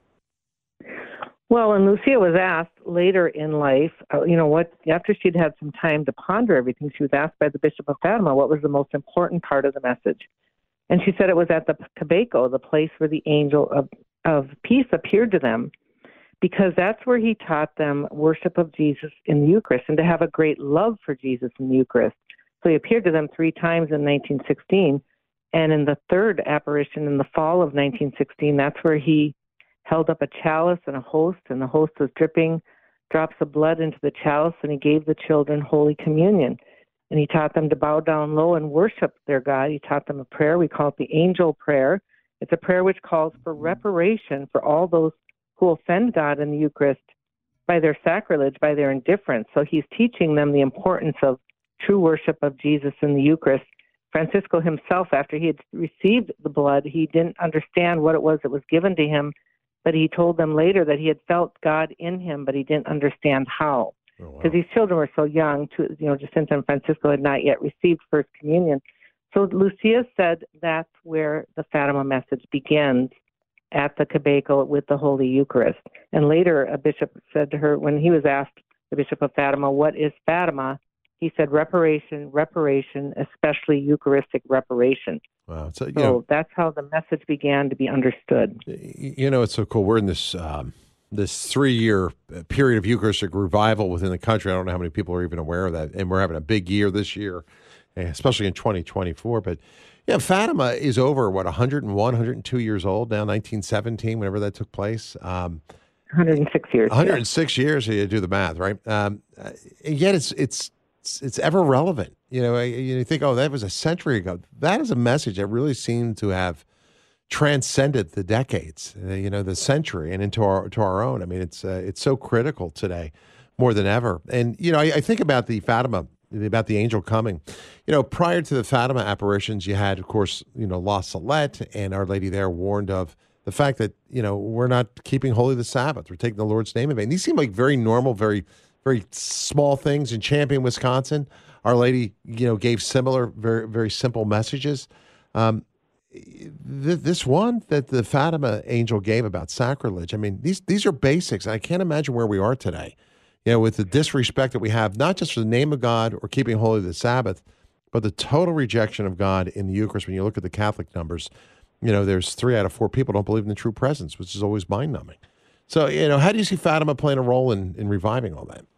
Well, when Lucia was asked later in life, uh, you know, what after she'd had some time to ponder everything, she was asked by the Bishop of Fatima what was the most important part of the message. And she said it was at the Cabeco, the place where the angel of, of peace appeared to them, because that's where he taught them worship of Jesus in the Eucharist and to have a great love for Jesus in the Eucharist. So he appeared to them three times in nineteen sixteen. And in the third apparition in the fall of nineteen sixteen, that's where he held up a chalice and a host, and the host was dripping drops of blood into the chalice, and he gave the children Holy Communion. And he taught them to bow down low and worship their God. He taught them a prayer. We call it the angel prayer. It's a prayer which calls for reparation for all those who offend God in the Eucharist by their sacrilege, by their indifference. So he's teaching them the importance of true worship of Jesus in the Eucharist. Francisco himself, after he had received the blood, he didn't understand what it was that was given to him, but he told them later that he had felt God in him, but he didn't understand how. Because oh, wow. These children were so young, to, you know, Jacinta and Francisco had not yet received First Communion. So Lucia said that's where the Fatima message begins, at the Cabeco with the Holy Eucharist. And later a bishop said to her, when he was asked, the Bishop of Fatima, what is Fatima? He said, reparation, reparation, especially Eucharistic reparation. Wow. So, you so know, that's how the message began to be understood. You know, it's so cool. We're in this um, this three-year period of Eucharistic revival within the country. I don't know how many people are even aware of that. And we're having a big year this year, especially in twenty twenty-four. But, yeah, Fatima is over, what, one hundred one, one hundred two years old now, nineteen seventeen, whenever that took place. Um, one hundred six years. one hundred six yeah. years, you do the math, right? Um, and yet it's it's it's, it's ever relevant. You know, you think, oh, that was a century ago. That is a message that really seemed to have transcended the decades, uh, you know, the century and into our to our own. I mean, it's uh, it's so critical today more than ever. And, you know, I, I think about the Fatima, about the angel coming. You know, prior to the Fatima apparitions, you had, of course, you know, La Salette, and Our Lady there warned of the fact that, you know, we're not keeping holy the Sabbath. We're taking the Lord's name in vain. These seem like very normal, very, very small things. In Champion, Wisconsin, Our Lady, you know, gave similar, very, very simple messages. Um, th- this one that the Fatima angel gave about sacrilege, I mean, these these are basics. I can't imagine where we are today, you know, with the disrespect that we have, not just for the name of God or keeping holy the Sabbath, but the total rejection of God in the Eucharist. When you look at the Catholic numbers, you know, there's three out of four people don't believe in the true presence, which is always mind-numbing. So, you know, how do you see Fatima playing a role in, in reviving all that?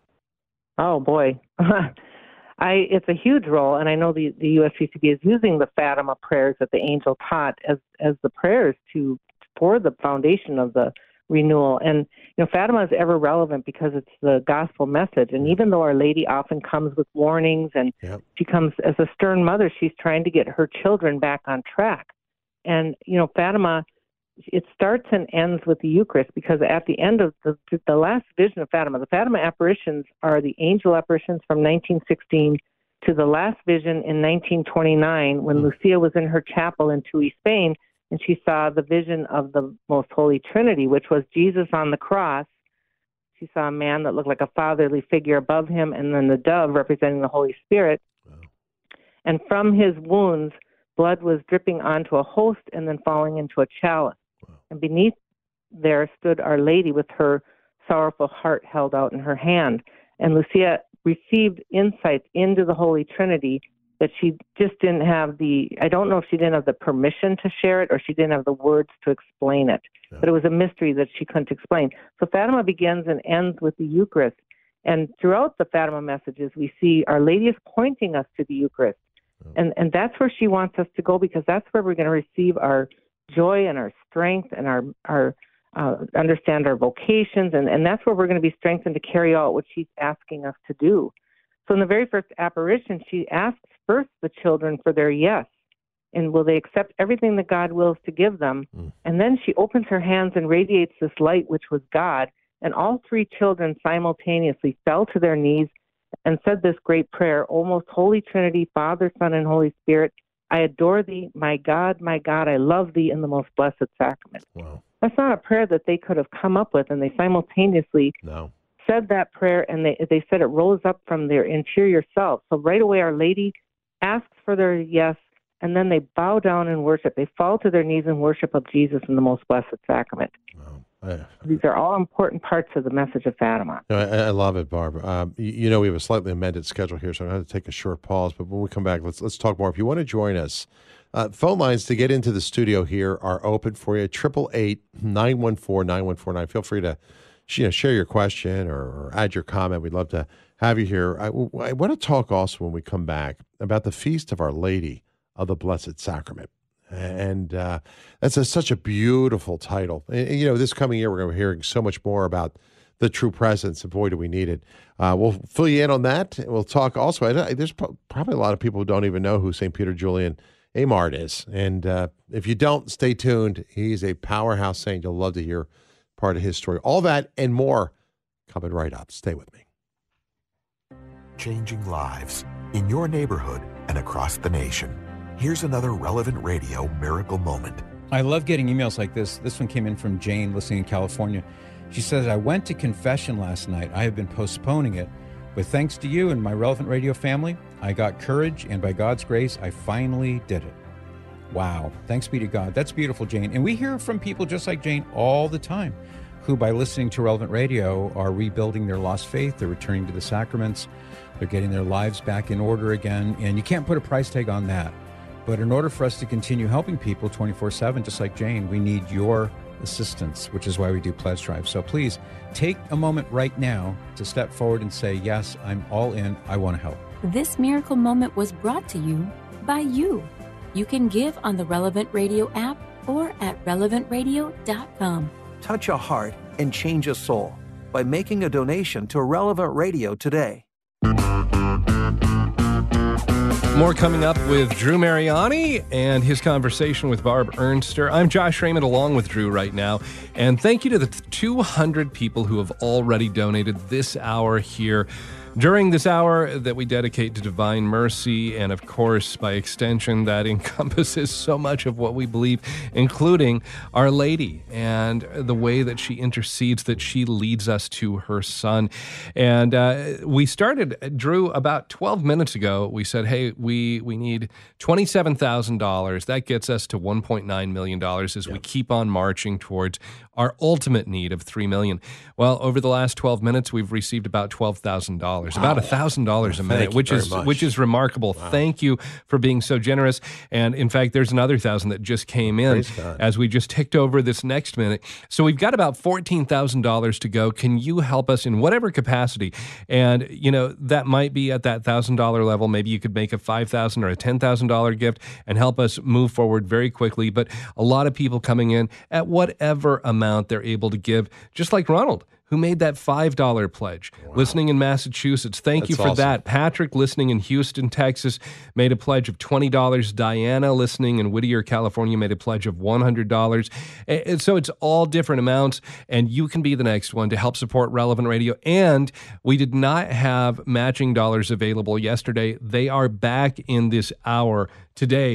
Oh, boy. I It's a huge role, and I know the, the U S C C B is using the Fatima prayers that the angel taught as, as the prayers to for the foundation of the renewal. And, you know, Fatima is ever relevant because it's the gospel message. And even though Our Lady often comes with warnings and yep. she comes as a stern mother, she's trying to get her children back on track. And, you know, Fatima, it starts and ends with the Eucharist, because at the end of the, the last vision of Fatima, the Fatima apparitions are the angel apparitions from nineteen sixteen to the last vision in nineteen twenty-nine when Lucia was in her chapel in Tui, Spain, and she saw the vision of the Most Holy Trinity, which was Jesus on the cross. She saw a man that looked like a fatherly figure above him, and then the dove representing the Holy Spirit. Wow. And from his wounds, blood was dripping onto a host and then falling into a chalice. Wow. And beneath there stood Our Lady with her sorrowful heart held out in her hand. And Lucia received insights into the Holy Trinity that she just didn't have the, I don't know if she didn't have the permission to share it or she didn't have the words to explain it, yeah. but it was a mystery that she couldn't explain. So Fatima begins and ends with the Eucharist. And throughout the Fatima messages, we see Our Lady is pointing us to the Eucharist. Yeah. And, and that's where she wants us to go, because that's where we're going to receive our joy and our strength and our, our uh, understand our vocations. And, and that's where we're going to be strengthened to carry out what she's asking us to do. So in the very first apparition, she asks first the children for their yes, and will they accept everything that God wills to give them? Mm. And then she opens her hands and radiates this light, which was God, and all three children simultaneously fell to their knees and said this great prayer, O most Holy Trinity, Father, Son, and Holy Spirit, I adore thee, my God, my God, I love thee in the most blessed sacrament. Wow. That's not a prayer that they could have come up with, and they simultaneously no. said that prayer, and they, they said it rose up from their interior self. So right away, Our Lady asks for their yes, and then they bow down and worship. They fall to their knees in worship of Jesus in the most blessed sacrament. Wow. I, These are all important parts of the message of Fatima. I, I love it, Barb. Um, you, you know, we have a slightly amended schedule here, so I'm going to take a short pause. But when we come back, let's let's talk more. If you want to join us, uh, phone lines to get into the studio here are open for you. Triple eight nine one four nine one four nine. Feel free to you know, share your question or, or add your comment. We'd love to have you here. I, I want to talk also when we come back about the Feast of Our Lady of the Blessed Sacrament. And uh, that's a, such a beautiful title. And, you know, this coming year, we're going to be hearing so much more about the true presence, and boy, do we need it. Uh, we'll fill you in on that. We'll talk also. I, there's pro- probably a lot of people who don't even know who Saint Peter Julian Eymard is. And uh, if you don't, stay tuned. He's a powerhouse saint. You'll love to hear part of his story. All that and more coming right up. Stay with me. Changing lives in your neighborhood and across the nation. Here's another Relevant Radio miracle moment. I love getting emails like this. This one came in from Jane, listening in California. She says, I went to confession last night. I have been postponing it, but thanks to you and my Relevant Radio family, I got courage, and by God's grace, I finally did it. Wow. Thanks be to God. That's beautiful, Jane. And we hear from people just like Jane all the time who, by listening to Relevant Radio, are rebuilding their lost faith. They're returning to the sacraments. They're getting their lives back in order again. And you can't put a price tag on that. But in order for us to continue helping people twenty-four seven, just like Jane, we need your assistance, which is why we do Pledge Drive. So please take a moment right now to step forward and say, yes, I'm all in. I want to help. This miracle moment was brought to you by you. You can give on the Relevant Radio app or at relevant radio dot com. Touch a heart and change a soul by making a donation to Relevant Radio today. More coming up with Drew Mariani and his conversation with Barb Ernster. I'm Josh Raymond along with Drew right now. And thank you to the two hundred people who have already donated this hour here. During this hour that we dedicate to Divine Mercy, and of course, by extension, that encompasses so much of what we believe, including Our Lady and the way that she intercedes, that she leads us to her Son. And uh, we started, Drew, about twelve minutes ago. We said, hey, we, we need twenty-seven thousand dollars. That gets us to one point nine million dollars as yep. we keep on marching towards our ultimate need of three million dollars. Well, over the last twelve minutes, we've received about twelve thousand dollars. Wow. About one thousand dollars a minute, which is much. which is remarkable. Wow. Thank you for being so generous. And in fact, there's another thousand that just came in as we just ticked over this next minute. So we've got about fourteen thousand dollars to go. Can you help us in whatever capacity? And, you know, that might be at that one thousand dollars level. Maybe you could make a five thousand dollars or a ten thousand dollars gift and help us move forward very quickly. But a lot of people coming in at whatever amount they're able to give, just like Ronald, who made that five dollar pledge. Wow. Listening in Massachusetts, thank That's you for awesome. that. Patrick, listening in Houston, Texas, made a pledge of twenty dollars. Diana, listening in Whittier, California, made a pledge of one hundred dollars. And so it's all different amounts, and you can be the next one to help support Relevant Radio. And we did not have matching dollars available yesterday. They are back in this hour today.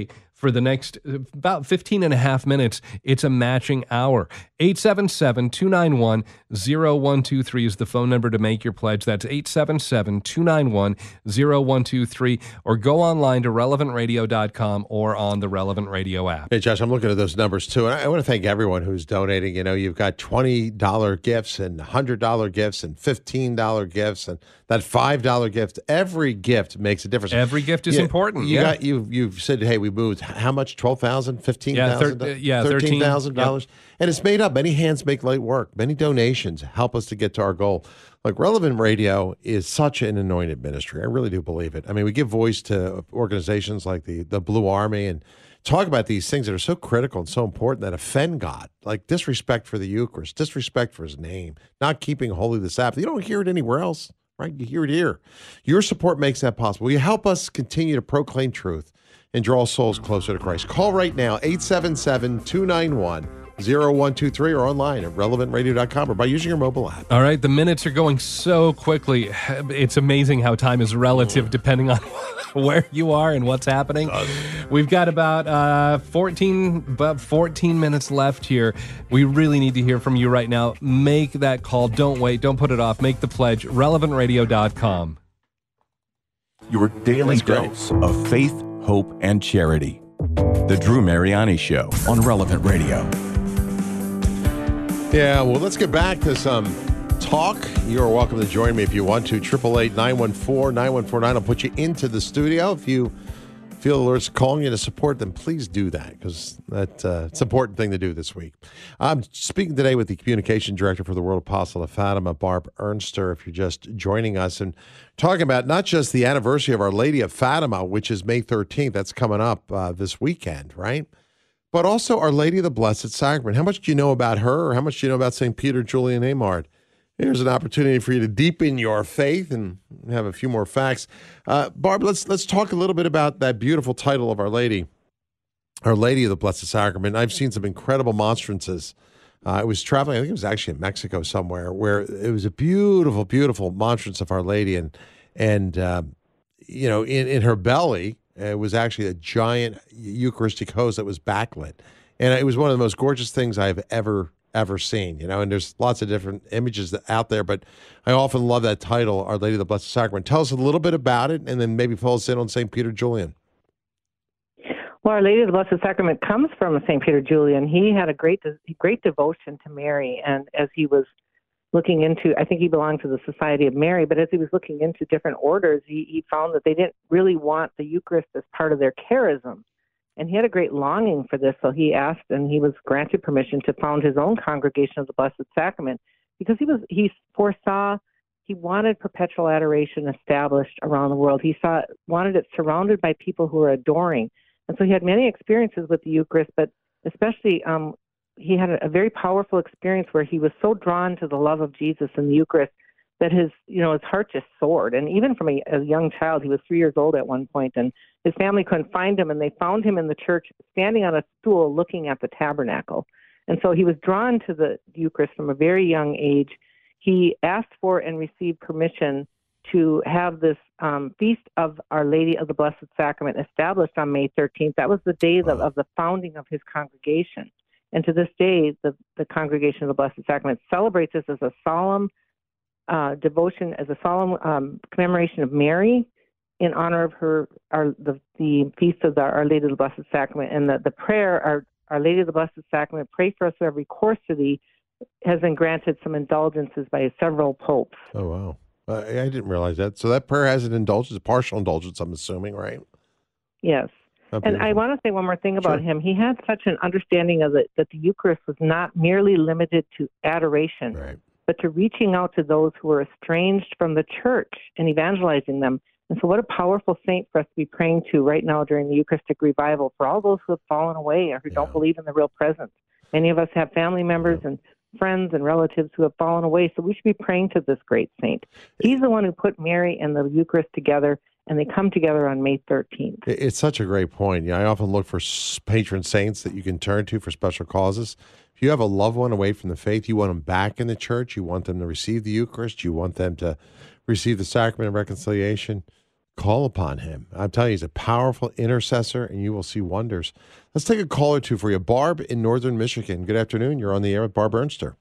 for the next uh, about fifteen and a half minutes. It's a matching hour. eight seven seven, two nine one, zero one two three is the phone number to make your pledge. That's eight seven seven, two nine one, zero one two three, or go online to relevant radio dot com or on the Relevant Radio app. Hey, Josh, I'm looking at those numbers too, and I, I want to thank everyone who's donating. You know, you've got twenty dollars gifts and one hundred dollars gifts and fifteen dollars gifts and that five dollars gift. Every gift makes a difference. Every gift is You- important. You yeah. got you. You've said, hey, we moved how much? Twelve thousand, fifteen Yeah, thousand, thir- uh, yeah, thirteen thousand thirteen, dollars, and it's made up. Many hands make light work. Many donations help us to get to our goal. Like Relevant Radio is such an anointed ministry. I really do believe it. I mean, we give voice to organizations like the the Blue Army and talk about these things that are so critical and so important that offend God, like disrespect for the Eucharist, disrespect for His name, not keeping holy the Sabbath. You don't hear it anywhere else, right? You hear it here. Your support makes that possible. Will you help us continue to proclaim truth and draw souls closer to Christ? Call right now, eight seven seven, two nine one, zero one two three, or online at relevant radio dot com or by using your mobile app. All right, the minutes are going so quickly. It's amazing how time is relative depending on where you are and what's happening. We've got about uh, fourteen, about fourteen minutes left here. We really need to hear from you right now. Make that call. Don't wait. Don't put it off. Make the pledge. relevant radio dot com. Your daily dose of faith, hope, and charity. The Drew Mariani Show on Relevant Radio. Yeah, well, let's get back to some talk. You're welcome to join me if you want to. eight eight eight, nine one four, nine one four nine. I'll put you into the studio. If you feel the Lord's calling you to support them, please do that, because that's uh, it's an important thing to do this week. I'm speaking today with the Communication Director for the World Apostle of Fatima, Barb Ernster, if you're just joining us, and talking about not just the anniversary of Our Lady of Fatima, which is May thirteenth. That's coming up uh, this weekend, right? But also Our Lady of the Blessed Sacrament. How much do you know about her, or how much do you know about Saint Peter Julian Eymard? Here's an opportunity for you to deepen your faith and have a few more facts. Uh, Barb, let's let's talk a little bit about that beautiful title of Our Lady, Our Lady of the Blessed Sacrament. I've seen some incredible monstrances. Uh, I was traveling, I think it was actually in Mexico somewhere, where it was a beautiful, beautiful monstrance of Our Lady, and and uh, you know, in in her belly, it was actually a giant Eucharistic host that was backlit, and it was one of the most gorgeous things I've ever. ever seen, you know, and there's lots of different images that, out there, but I often love that title, Our Lady of the Blessed Sacrament. Tell us a little bit about it, and then maybe fill us in on Saint Peter Julian. Well, Our Lady of the Blessed Sacrament comes from Saint Peter Julian. He had a great, great devotion to Mary, and as he was looking into, I think he belonged to the Society of Mary, but as he was looking into different orders, he, he found that they didn't really want the Eucharist as part of their charism. And he had a great longing for this, so he asked, and he was granted permission to found his own congregation of the Blessed Sacrament, because he was he foresaw, he wanted perpetual adoration established around the world. He saw wanted it surrounded by people who were adoring, and so he had many experiences with the Eucharist, but especially um, he had a, a very powerful experience where he was so drawn to the love of Jesus in the Eucharist that his, you know, his heart just soared. And even from a, a young child, he was three years old at one point, and his family couldn't find him, and they found him in the church standing on a stool looking at the tabernacle. And so he was drawn to the Eucharist from a very young age. He asked for and received permission to have this um, Feast of Our Lady of the Blessed Sacrament established on May thirteenth. That was the day of, of the founding of his congregation. And to this day, the, the Congregation of the Blessed Sacrament celebrates this as a solemn Uh, devotion, as a solemn um, commemoration of Mary in honor of her, our, the, the feast of the, Our Lady of the Blessed Sacrament. And the, the prayer, our, our Lady of the Blessed Sacrament, pray for us with every course to thee, has been granted some indulgences by several popes. Oh, wow. Uh, I didn't realize that. So that prayer has an indulgence, a partial indulgence, I'm assuming, right? Yes. Oh, and I want to say one more thing about Sure. him. He had such an understanding of it that the Eucharist was not merely limited to adoration, right, but to reaching out to those who are estranged from the church and evangelizing them. And so what a powerful saint for us to be praying to right now during the Eucharistic revival for all those who have fallen away or who yeah. don't believe in the real presence. Many of us have family members yeah. and friends and relatives who have fallen away, so we should be praying to this great saint. He's the one who put Mary and the Eucharist together, and they come together on May thirteenth. It's such a great point. Yeah, I often look for patron saints that you can turn to for special causes. If you have a loved one away from the faith, you want them back in the church, you want them to receive the Eucharist, you want them to receive the sacrament of reconciliation, Call upon him. I'm telling you, he's a powerful intercessor, and you will see wonders. Let's take a call or two for you. Barb in northern Michigan. Good afternoon. You're on the air with Barb Ernster.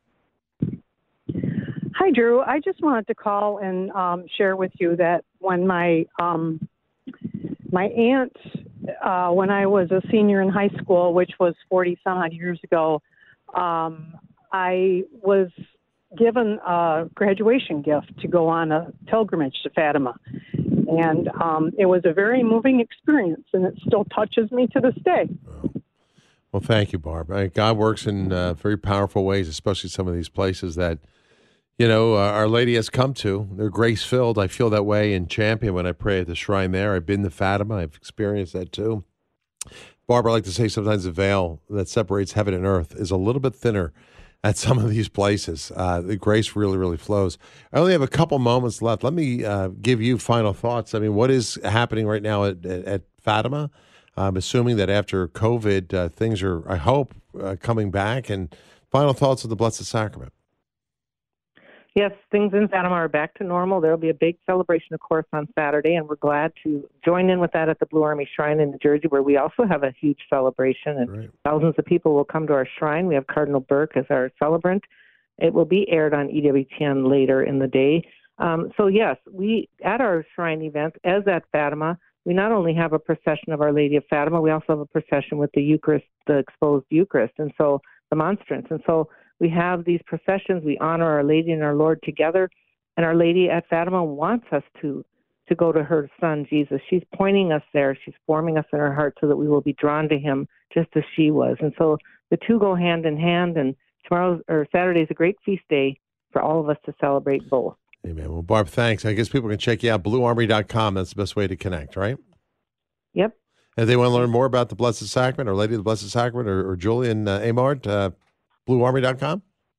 Hi, Drew. I just wanted to call and um, share with you that when my um, my aunt, uh, when I was a senior in high school, which was forty some odd years ago, um, I was given a graduation gift to go on a pilgrimage to Fatima. And um, it was a very moving experience, and it still touches me to this day. Well, thank you, Barb. I, God works in uh, very powerful ways, especially some of these places that, you know, uh, Our Lady has come to. They're grace-filled. I feel that way in Champion when I pray at the shrine there. I've been to Fatima. I've experienced that too. Barb, I like to say sometimes the veil that separates heaven and earth is a little bit thinner at some of these places. Uh, the grace really, really flows. I only have a couple moments left. Let me uh, give you final thoughts. I mean, what is happening right now at, at, at Fatima? I'm assuming that after COVID, uh, things are, I hope, uh, coming back. And final thoughts of the Blessed Sacrament. Yes, things in Fatima are back to normal. There will be a big celebration, of course, on Saturday, and we're glad to join in with that at the Blue Army Shrine in New Jersey, where we also have a huge celebration, and right. thousands of people will come to our shrine. We have Cardinal Burke as our celebrant. It will be aired on E W T N later in the day. Um, so, yes, we at our shrine event, as at Fatima, we not only have a procession of Our Lady of Fatima, we also have a procession with the Eucharist, the exposed Eucharist, and so the monstrance. And so we have these processions. We honor Our Lady and our Lord together. And Our Lady at Fatima wants us to to go to her son, Jesus. She's pointing us there. She's forming us in her heart so that we will be drawn to him just as she was. And so the two go hand in hand. And tomorrow, or Saturday, is a great feast day for all of us to celebrate both. Amen. Well, Barb, thanks. I guess people can check you out, blue army dot com. That's the best way to connect, right? Yep. If they want to learn more about the Blessed Sacrament, Our Lady of the Blessed Sacrament, or, or Julian uh, Amart, uh, blue army dot com?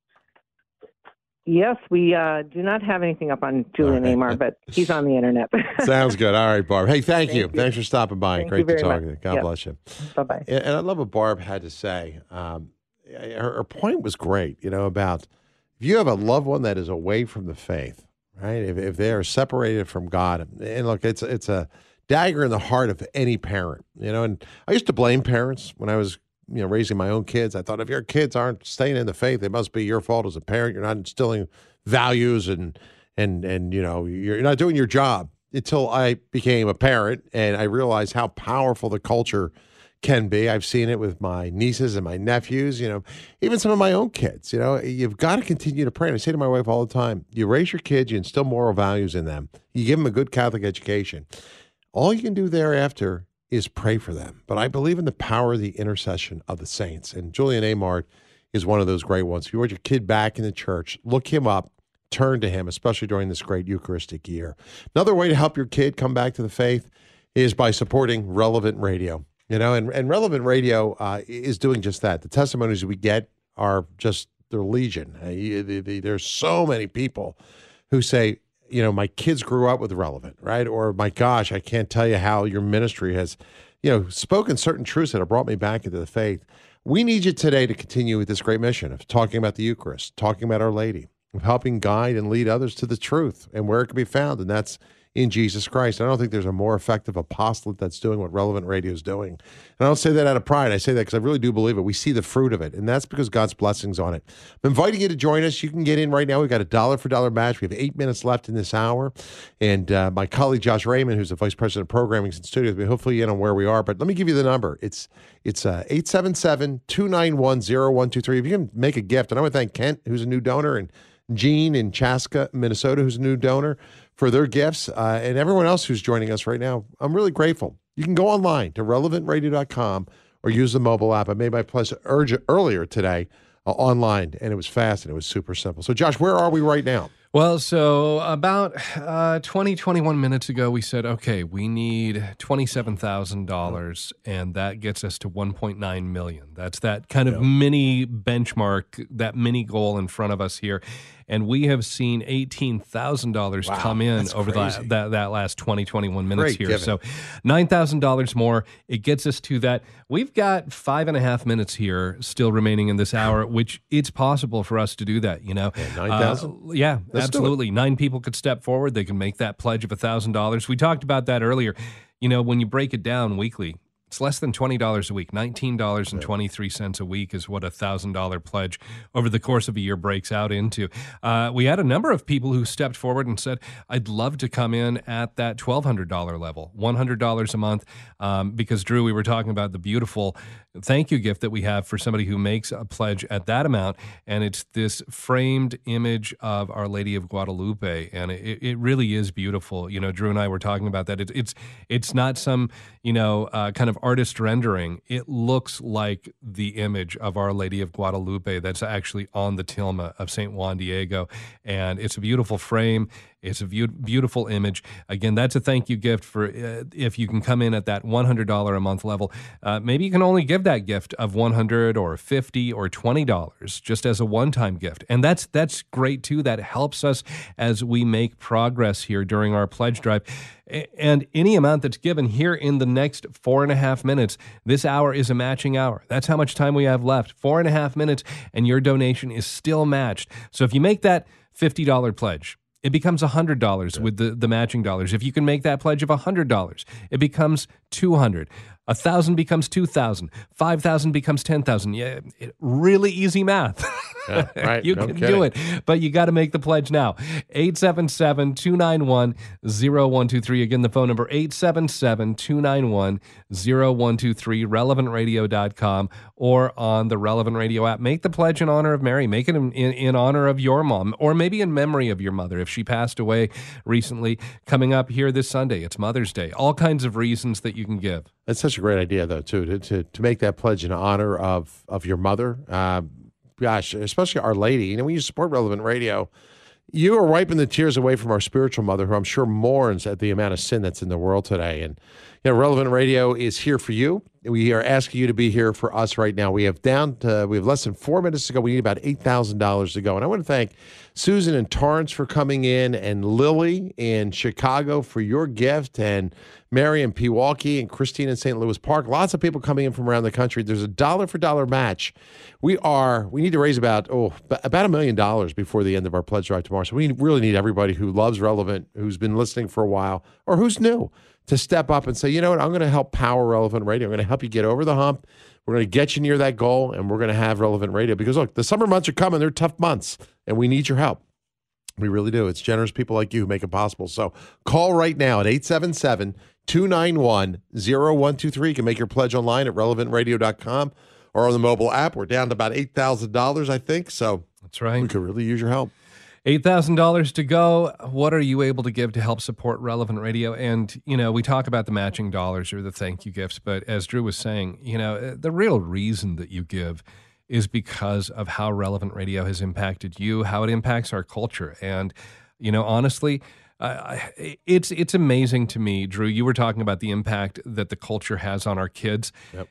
Yes, we uh, do not have anything up on Julian right. Amar, but he's on the internet. Sounds good. All right, Barb. Hey, thank, thank you. you. Thanks for stopping by. Thank Great you to talk much. to you. God yep. bless you. Bye-bye. And, and I love what Barb had to say. Um, her, her point was great, you know, about if you have a loved one that is away from the faith, right, if, if they are separated from God, and look, it's, it's a dagger in the heart of any parent, you know, and I used to blame parents when I was you know, raising my own kids. I thought if your kids aren't staying in the faith, it must be your fault as a parent. You're not instilling values and, and, and, you know, you're not doing your job. Until I became a parent and I realized how powerful the culture can be. I've seen it with my nieces and my nephews, you know, even some of my own kids. You know, you've got to continue to pray. And I say to my wife all the time, you raise your kids, you instill moral values in them, you give them a good Catholic education. All you can do thereafter is pray for them. But I believe in the power of the intercession of the saints. And Julian Amart is one of those great ones. If you want your kid back in the church, look him up, turn to him, especially during this great Eucharistic year. Another way to help your kid come back to the faith is by supporting Relevant Radio. You know, and, and Relevant Radio uh, is doing just that. The testimonies we get are just, they're legion. Uh, you, the, the, there's so many people who say, you know, my kids grew up with Relevant, right? Or, my gosh, I can't tell you how your ministry has, you know, spoken certain truths that have brought me back into the faith. We need you today to continue with this great mission of talking about the Eucharist, talking about Our Lady, of helping guide and lead others to the truth and where it can be found, and that's in Jesus Christ. I don't think there's a more effective apostolate that's doing what Relevant Radio is doing. And I don't say that out of pride. I say that because I really do believe it. We see the fruit of it, and that's because God's blessings on it. I'm inviting you to join us. You can get in right now. We've got a dollar for dollar match. We have eight minutes left in this hour. And uh, my colleague, Josh Raymond, who's the Vice President of Programming, is in studio with me. Hopefully, you know where we are. But let me give you the number. It's it's uh, eight seven seven, two nine one, zero one two three. If you can make a gift, and I want to thank Kent, who's a new donor, and Gene in Chaska, Minnesota, who's a new donor, for their gifts, uh, and everyone else who's joining us right now. I'm really grateful. You can go online to relevant radio dot com or use the mobile app. I made my pledge urge earlier today uh, online, and it was fast and it was super simple. So, Josh, where are we right now? Well, so about uh, twenty, twenty-one minutes ago, we said, okay, we need twenty-seven thousand dollars, and that gets us to one point nine million dollars. That's that kind of Yeah. mini benchmark, that mini goal in front of us here. And we have seen eighteen thousand dollars Wow, come in that's over the, crazy. that, that last twenty, twenty-one minutes Great here. giving. So nine thousand dollars more. It gets us to that. We've got five and a half minutes here still remaining in this hour, which it's possible for us to do that, you know. nine thousand? Uh, yeah, That's Let's do it. Absolutely. Nine people could step forward. They can make that pledge of one thousand dollars. We talked about that earlier. You know, when you break it down weekly, it's less than twenty dollars a week. nineteen dollars and twenty-three cents a week is what a one thousand dollars pledge over the course of a year breaks out into. Uh, we had a number of people who stepped forward and said, I'd love to come in at that twelve hundred dollars level, one hundred dollars a month, um, because, Drew, we were talking about the beautiful thank you gift that we have for somebody who makes a pledge at that amount, and it's this framed image of Our Lady of Guadalupe, and it, it really is beautiful. You know, Drew and I were talking about that. It, it's it's not some, you know, uh, kind of artist rendering. It looks like the image of Our Lady of Guadalupe that's actually on the tilma of Saint Juan Diego, and it's a beautiful frame. It's a be- beautiful image. Again, that's a thank you gift for uh, if you can come in at that one hundred dollars a month level. Uh, maybe you can only give that gift of one hundred dollars or fifty dollars or twenty dollars just as a one-time gift. And that's that's great too. That helps us as we make progress here during our pledge drive. And any amount that's given here in the next four and a half minutes, this hour is a matching hour. That's how much time we have left. Four and a half minutes, and your donation is still matched. So if you make that fifty dollars pledge, it becomes one hundred dollars with the, the matching dollars. If you can make that pledge of one hundred dollars, it becomes two hundred dollars. one thousand dollars becomes two thousand dollars. five thousand dollars becomes ten thousand dollars. Yeah, it, really easy math. Yeah, right. You No can kidding. do it, but you got to make the pledge now. eight seven seven, two nine one, zero one two three. Again, the phone number eight seven seven, two nine one, zero one two three, relevant radio dot com, or on the Relevant Radio app. Make the pledge in honor of Mary. Make it in, in, in honor of your mom, or maybe in memory of your mother if she passed away recently. Coming up here this Sunday, it's Mother's Day. All kinds of reasons that you can give. That's such a great idea, though, too, to to, to make that pledge in honor of of your mother. Uh, gosh, especially Our Lady. You know, when you support Relevant Radio, you are wiping the tears away from our spiritual mother, who I'm sure mourns at the amount of sin that's in the world today. And you know, Relevant Radio is here for you. We are asking you to be here for us right now. We have down to, we have less than four minutes to go. We need about eight thousand dollars to go. And I want to thank Susan and Torrance for coming in, and Lily in Chicago for your gift, and Mary in Pewaukee, and Christine in Saint Louis Park. Lots of people coming in from around the country. There's a dollar for dollar match. We are, we need to raise about, oh, about a million dollars before the end of our pledge drive tomorrow. So we really need everybody who loves Relevant, who's been listening for a while, or who's new, to step up and say, you know what, I'm going to help power Relevant Radio. I'm going to help you get over the hump. We're going to get you near that goal, and we're going to have Relevant Radio. Because, look, the summer months are coming. They're tough months, and we need your help. We really do. It's generous people like you who make it possible. So call right now at eight seven seven, two nine one, zero one two three. You can make your pledge online at relevant radio dot com or on the mobile app. We're down to about eight thousand dollars, I think. So that's right. We could really use your help. eight thousand dollars to go. What are you able to give to help support Relevant Radio? And, you know, we talk about the matching dollars or the thank you gifts, but as Drew was saying, you know, the real reason that you give is because of how Relevant Radio has impacted you, how it impacts our culture. And, you know, honestly, uh, it's it's amazing to me, Drew. You were talking about the impact that the culture has on our kids. Yep.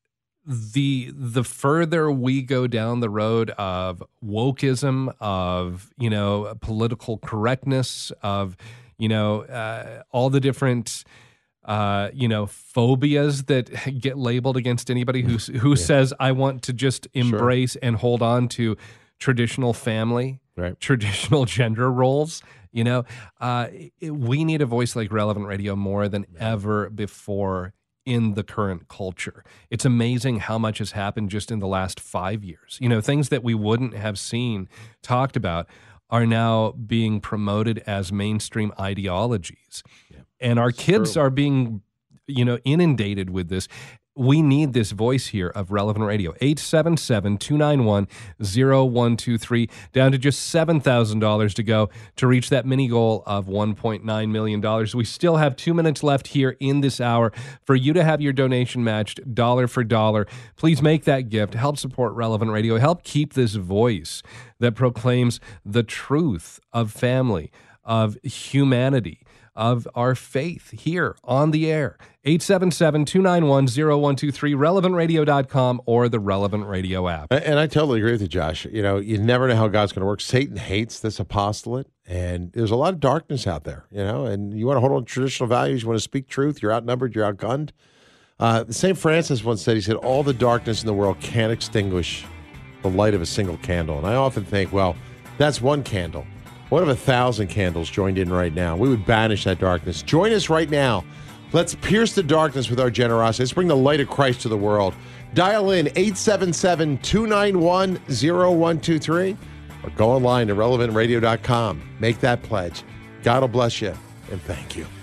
The the further we go down the road of wokeism, of, you know, political correctness, of, you know, uh, all the different Uh, you know, phobias that get labeled against anybody who who yeah. says, I want to just embrace sure. and hold on to traditional family, right. traditional gender roles. You know, uh, it, we need a voice like Relevant Radio more than yeah. ever before in the current culture. It's amazing how much has happened just in the last five years. You know, things that we wouldn't have seen talked about are now being promoted as mainstream ideologies. Yeah. And our kids true. are being, you know, inundated with this. We need this voice here of Relevant Radio. eight seven seven, two nine one, zero one two three, down to just seven thousand dollars to go to reach that mini goal of one point nine million dollars. We still have two minutes left here in this hour for you to have your donation matched dollar for dollar. Please make that gift. Help support Relevant Radio. Help keep this voice that proclaims the truth of family, of humanity, of our faith here on the air. eight seven seven, two nine one, zero one two three, relevant radio dot com, or the Relevant Radio app. And I totally agree with you, Josh. You know, you never know how God's going to work. Satan hates this apostolate, and there's a lot of darkness out there, you know, and you want to hold on to traditional values, you want to speak truth, you're outnumbered, you're outgunned. Uh, Saint Francis once said, he said, all the darkness in the world can't extinguish the light of a single candle. And I often think, well, that's one candle. What if a thousand candles joined in right now? We would banish that darkness. Join us right now. Let's pierce the darkness with our generosity. Let's bring the light of Christ to the world. Dial in eight seven seven, two nine one, zero one two three or go online to relevant radio dot com. Make that pledge. God will bless you, and thank you.